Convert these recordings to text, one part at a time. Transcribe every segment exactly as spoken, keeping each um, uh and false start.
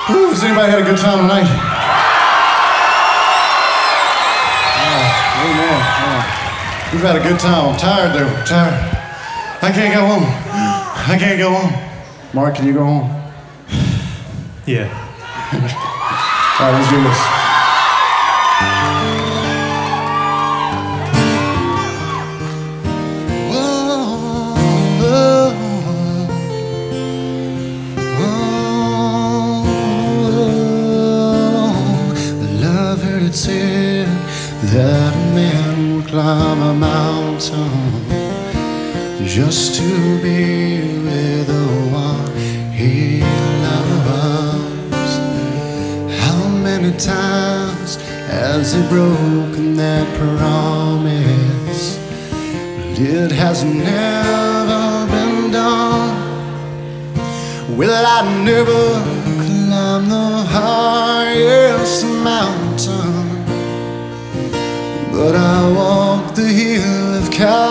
Ooh, has anybody had a good time tonight? Oh, amen. Yeah. We've had a good time. I'm tired though. I'm tired. I can't go home. I can't go home. Mark, can you go home? Yeah. All right, let's do this. Said that a man would climb a mountain just to be with the one he loves. How many times has he broken that promise? It has never been done. Well, I never climbed the highest mountain, but I walked the hill of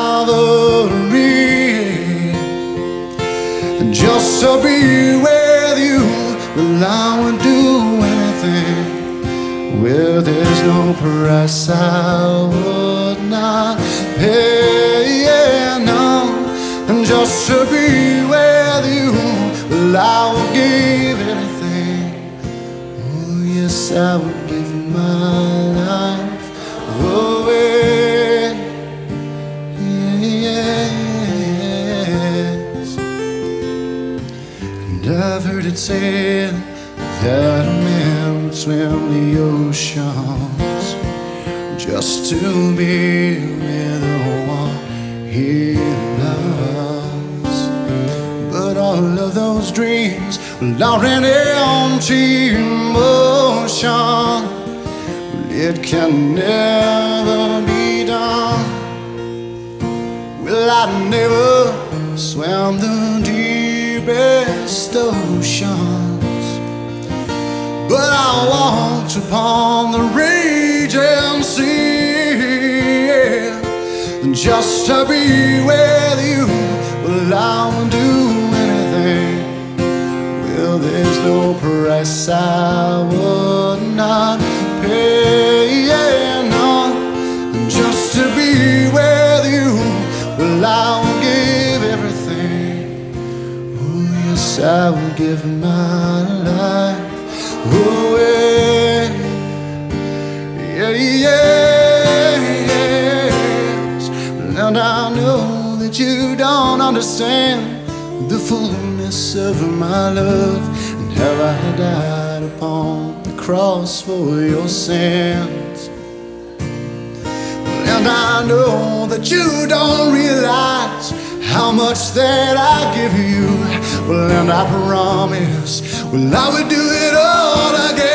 Calvary, and just to be with you, well, I would do anything. Well, there's no price I would not pay, yeah, no. And just to be with you, well, I would give anything. Oh, yes, I would give my life away, yes. And I've heard it said that a man would swim the oceans just to be with the one he loves. But all of those dreams are an empty emotion. It can never be done. Well, I never swam the deepest oceans, but I walked upon the raging sea, yeah. Just to be with you, well, I would do anything. Well, there's no price I would not pay, yeah, no. Just to be with you, well, I will give everything. Oh, yes, I will give my life away, yeah, yes. And I know that you don't understand the fullness of my love, and how I died upon the cross for your sins. And I know that you don't realize how much that I give you. Well, and I promise, well, I would do it all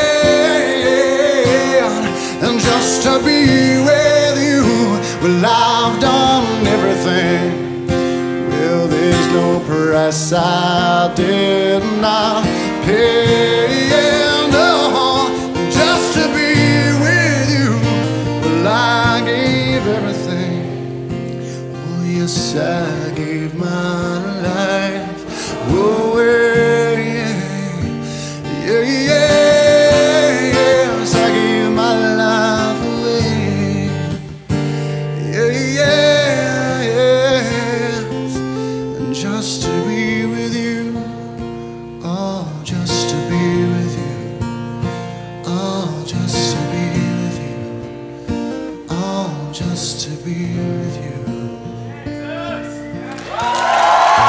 again. And just to be with you, well, I've done everything. Well, there's no price I did not pay, yeah, no. Just to be with you, well, I gave everything. Oh, yes, I gave my life away, yeah, yeah, yes, I gave my life away, yeah, yeah, yes. And just to be with you, oh, just to be with you, oh, just to be with you, oh, just to be with you.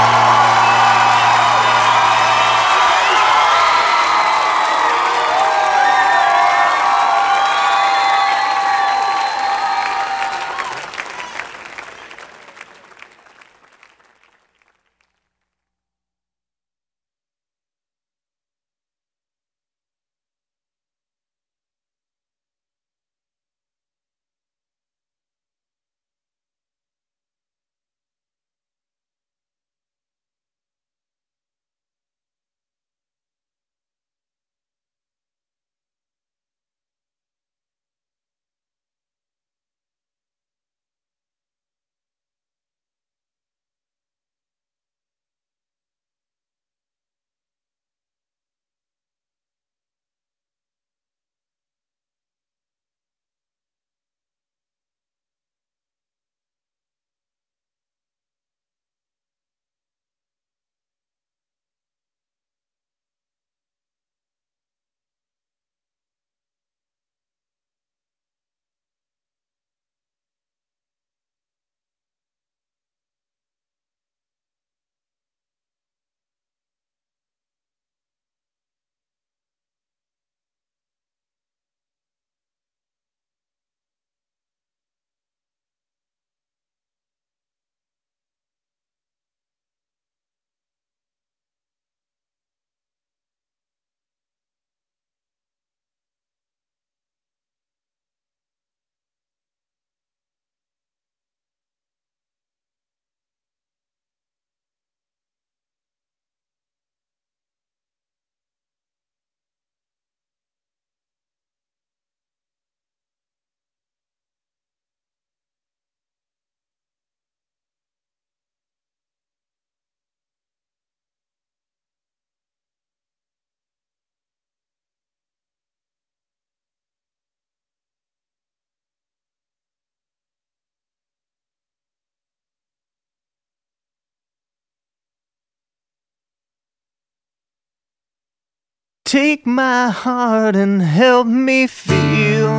Take my heart and help me feel.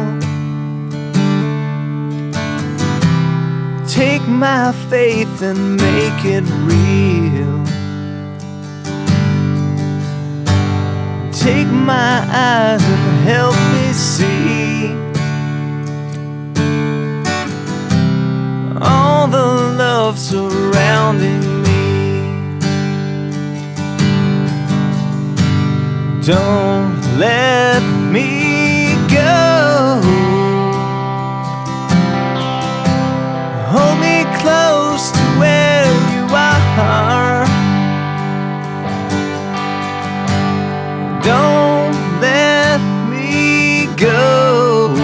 Take my faith and make it real. Take my eyes and help me see all the love surrounding me. Don't let me go. Hold me close to where you are. Don't let me go.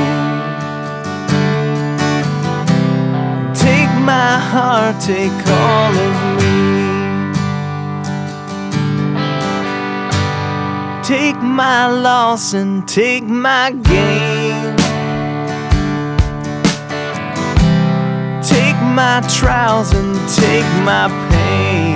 Take my heart, take all of me. Take my loss and take my gain. Take my trials and take my pain.